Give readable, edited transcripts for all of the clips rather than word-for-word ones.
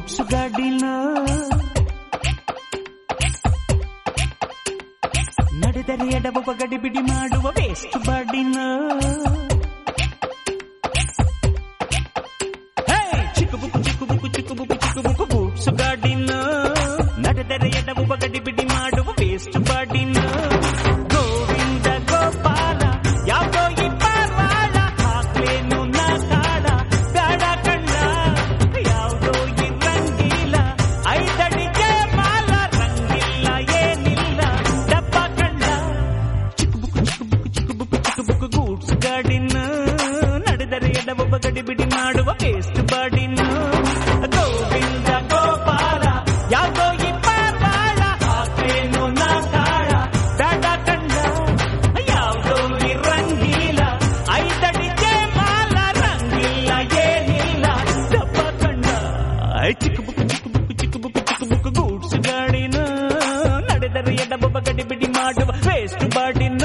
goods ಗಾಡಿನ ನಡೆದರೆ ಎಡಬೊಬ್ಬ ಗಡಿಬಿಡಿ ಮಾಡುವ ವೇಸ್ಟ್ ಬಾಡಿನ ಚಿಕ್ಕಬುಕ್ಕು ಚಿಕ್ಕಬುಕ್ಕು ಚಿಕ್ಕಬುಕ್ಕು ಚಿಕ್ಕಬುಕ್ಕು ಗೂಡ್ಸ್ ಗಾಡಿನ ನಡೆದರೆ ಎಡಬೊಬ್ಬ ಗಡಿಬಿಡಿ ಮಾಡುವ ವೇಸ್ಟ್ ಬಾಡಿನ ಗೋವಿಂದ ಗೋಪಾಲ ಯಾವುದೋ ಈ ಪಾರ್ವಾಳ ಹಾಕ್ಲೇನು ನಾ ಕಾಡ ಬೇಡ ಕಣ್ಣ ಯಾವುದೋ ಈ ರಂಗಿಲ್ಲ ಐದಡಿಗೆ ಮಾಲ ರಂಗಿಲ್ಲ ಏನಿಲ್ಲ ಡಬ್ಬ ಕಣ್ಣ ಚಿಕ್ಕಬುಕ್ಕು ಚಿಕ್ಕಬುಕ್ಕು ಚಿಕ್ಕಬುಕ್ಕು ಚಿಕ್ಕಬುಕ್ಕು ಗೂಡ್ಸ್ ಗಾಡಿನ ನಡೆದರೆ ಎಡಬೊಬ್ಬ ಗಡಿಬಿಡಿ ಮಾಡುವ ವೇಸ್ಟ್ ಬಾಡಿನ ಗೋವಿಂದ ಗೋಪಾಲ ಯಾವುದೋ ಈ ಪಾರ್ವಾಳ ಹಾಕ್ಲೇನು ನಾ ಕಾಡ ಬೇಡ ಕಣ್ಣ ಯಾವುದೋ ಈ ರಂಗಿಲ್ಲ ಐದಡಿಗೆ ಮಾಲ ರಂಗಿಲ್ಲ ಏನಿಲ್ಲ ಡಬ್ಬ ಕಣ್ಣ ಚಿಕ್ಕಬುಕ್ಕು ಚಿಕ್ಕಬುಕ್ಕು ಚಿಕ್ಕಬುಕ್ಕು ಚಿಕ್ಕಬುಕ್ಕು ಗೂಡ್ಸ್ ಗಾಡಿನ ನಡೆದರೆ ಎಡಬೊಬ್ಬ ಗಡಿಬಿಡಿ ಮಾಡುವ ವೇಸ್ಟ್ ಬಾಡಿನ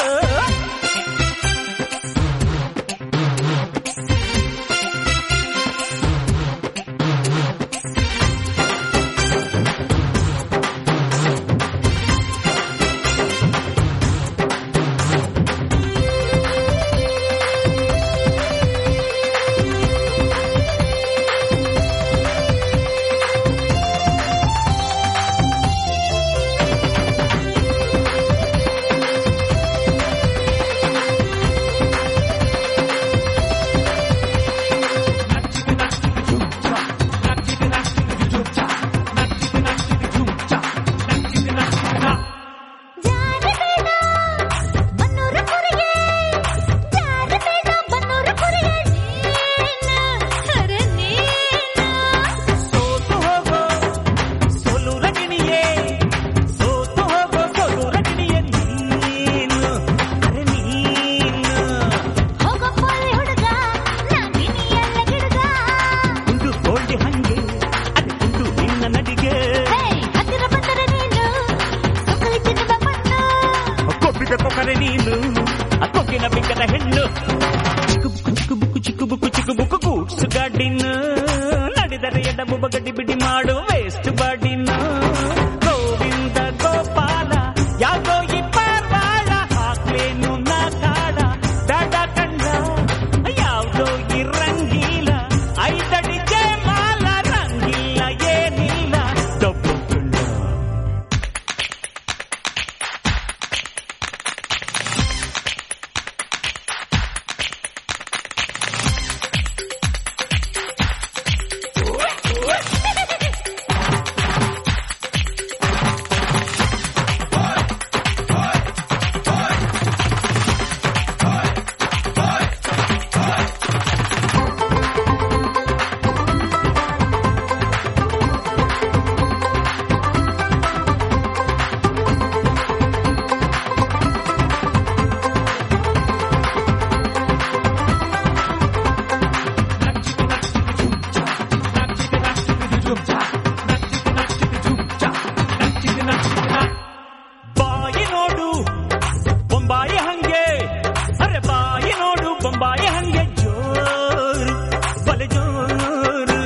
ನೀನು ಕೊಕ್ಕಿನ ಬಿಕ್ಕದ ಹೆಣ್ಣು ಚಿಕ್ಕಬುಕ್ಕು ಚಿಕ್ಕಬುಕ್ಕು ಚಿಕ್ಕಬುಕ್ಕು ಚಿಕ್ಕಬುಕ್ಕು ಗೂಡ್ಸ್ ಗಾಡಿನ ನಡೆದರೆ ಎಡಬೊಬ್ಬ ಗಡಿಬಿಡಿ ಮಾಡುವ ವೇಸ್ಟ್ ಬಾಡಿನ ಗೋವಿಂದ ಗೋಪಾಲ ಯಾವುದೋ ಈ ಪಾರ್ವಾಳ ಹಾಕ್ಲೇನು ನಾ ಕಾಡ ಬೇಡ ಕಣ್ಣ ಯಾವುದೋ ಈ ರಂಗಿಲ್ಲ ಐದಡಿಗೆ ಮಾಲ ರಂಗಿಲ್ಲ ಏನಿಲ್ಲ ಡಬ್ಬ ಕಣ್ಣ ಬಾಯಿ ನೋಡು ಬೊಂಬಾಯಿ ಹಂಗೆ ಅರೆ ಬಾಯಿ ನೋಡು ಬೊಂಬಾಯಿ ಹಂಗೆ ಜೋರು ಬಲೆ ಜೋರು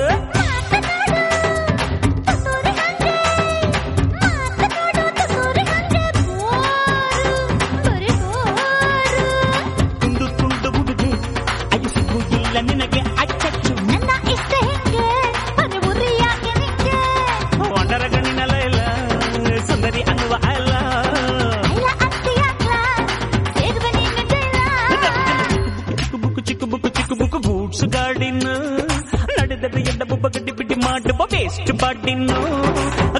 ತುಂಡು ತುಂಡು ಹುಡುಗಿ ಅಯ್ಯೋ ಸಿಗುವುದಿಲ್ಲ ನಿನಗೆ ಅಚ್ಚಚ್ಚು ನನ್ನ ಇಷ್ಟ ಹೆಂಗೆ ಅರೆ ಉರಿ ಯಾಕೆ ನಿಂಗೆ ಒಂದರ ಗಣ್ಣಿನಲ್ಲ ಇಲ್ಲ ಸುಂದರಿ ಅನ್ನುವ ಅಲ್ಲ ಅಲ್ಲ ಅತ್ತಿಯಾಗ್ಲ ಸೇರುವ ನೀನು ಜೈಲ ಚಿಕ್ಕಬುಕ್ಕು ಚಿಕ್ಕಬುಕ್ಕು ಚಿಕ್ಕಬುಕ್ಕು ಗೂಡ್ಸ್ ಗಾಡಿನ ನಡೆದರೆ ಎಡಬೊಬ್ಬ ಗಡಿಬಿಡಿ ಮಾಡುವ ವೇಸ್ಟ್ ಬಾಡಿನ